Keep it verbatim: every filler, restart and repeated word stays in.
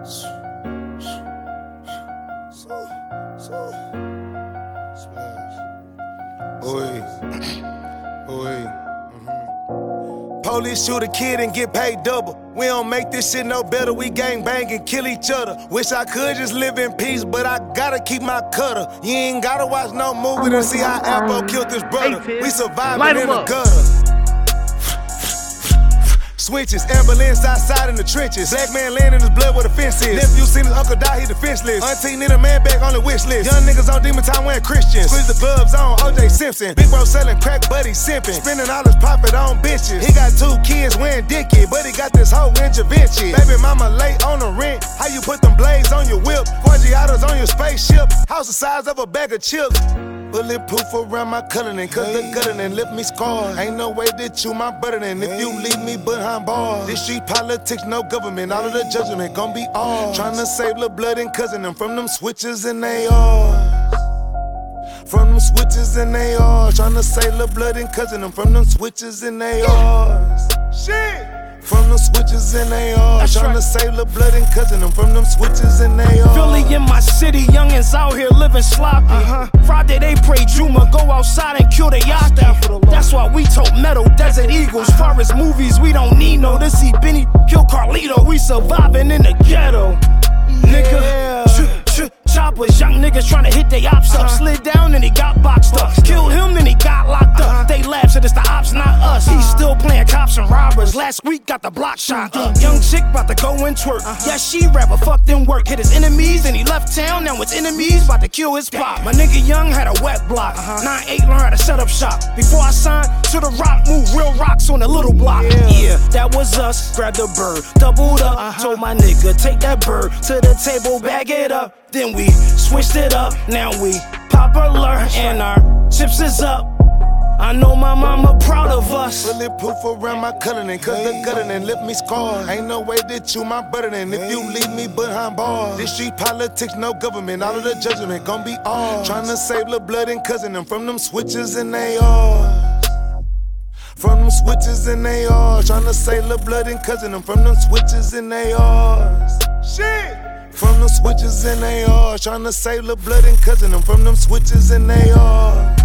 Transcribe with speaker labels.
Speaker 1: Police shoot a kid and get paid double. We don't make this shit no better, we gang bang and kill each other. Wish I could just live in peace, but I gotta keep my cutter. You ain't gotta watch no movie to see how Alpo killed his brother. We surviving in the gutter. Switches, ambulance outside in the trenches. Black man laying in his blood where the fence is. Nephew seen his uncle die, he defenseless. Auntie need a man back on the wish list. Young niggas on demon time wearing Christians. Squeeze the gloves on, O J Simpson. Big bro selling crack, but he simping. Spending all his profit on bitches. He got two kids wearing Dickie, but he got this whole intervention. Baby mama late on the rent. How you put them blades on your whip? Four Giottos on your spaceship. House the size of a bag of chips. Bulletproof around my cuddling, cause the gutting left me scarred. Ain't no way that you my brother, and if you leave me behind bars. This street politics, no government, all of the judgment gon' be ours. Tryna save the blood and cousin them from them switches in they arms. From them switches in they arms. Tryna save the blood and cousin them from them switches in they arms. Shit! From them switches in they arms. Tryna right. Save the blood and cousin them from them switches in they arms.
Speaker 2: Philly in my city, youngins out here living sloppy. Uh-huh. Friday they pray Juma, go outside and kill the yaki. That's why we told Metal Desert Eagles. Far as movies, we don't need no. To see Benny kill Carlito, we surviving in the ghetto. Yeah. Nigga, ch- ch- choppers, young niggas tryna hit they ops up. Uh-huh. Slid down and he got boxed up. Killed him, then he got locked up. Uh-huh. They laugh, said it's the ops, not us. He's still playing cops and robbers. Last week got the block shot up. Young chick bout to go and twerk. Uh-huh. Yeah, she rapper, fuck them work. Hit his enemies, and he left town. Now his enemies bout to kill his pop. My nigga Young had a wet block. Uh-huh. nine eight learned how to set up shop. Before I signed to the rock, move real rocks on a little block. Yeah, yeah, that was us. Grabbed the bird, doubled up. Uh-huh. Told my nigga, take that bird to the table, bag it up. Then we switched it up. Now we popular, and our chips is up. I know my mama proud of us.
Speaker 1: Bulletproof around my cuddling, cause the gutting left me scarred. Ain't no way that you my brother, and if you leave me behind bars. This street politics, no government, all of the judgment gon' be ours. Tryna save the blood and cousin them from them switches in they arms. From them switches in they arms. Tryna save the blood and cousin them from them switches in they arms. Shit! From them switches in they arms. Tryna save the blood and cousin them from them switches in they arms.